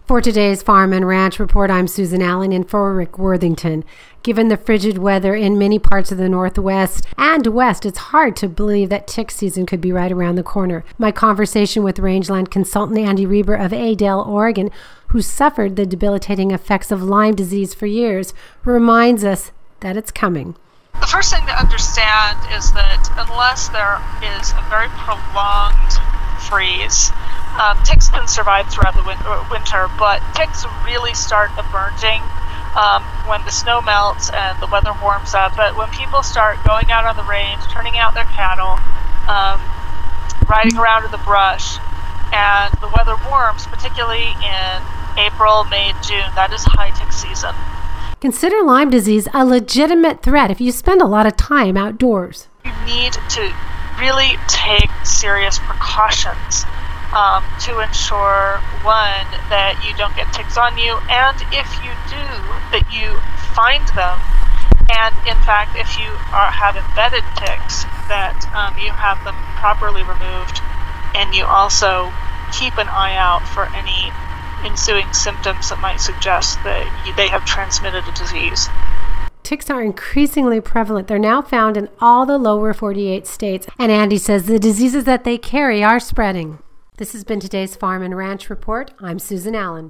For today's Farm and Ranch Report, I'm Susan Allen in for Rick Worthington. Given the frigid weather in many parts of the Northwest and West, it's hard to believe that tick season could be right around the corner. My conversation with rangeland consultant Andy Reber of Adel, Oregon, who suffered the debilitating effects of Lyme disease for years, reminds us that it's coming. The first thing to understand is that unless there is a very prolonged freeze, ticks can survive throughout the winter, but ticks really start emerging when the snow melts and the weather warms up. But when people start going out on the range, turning out their cattle, riding around in the brush, and the weather warms, particularly in April, May, June, that is high tick season. Consider Lyme disease a legitimate threat if you spend a lot of time outdoors. You need to really take serious precautions to ensure, one, that you don't get ticks on you, and if you do, that you find them, and in fact, if you have embedded ticks, that you have them properly removed, and you also keep an eye out for any ensuing symptoms that might suggest that they have transmitted a disease. Ticks are increasingly prevalent. They're now found in all the lower 48 states, and Andy says the diseases that they carry are spreading. This has been today's Farm and Ranch Report. I'm Susan Allen.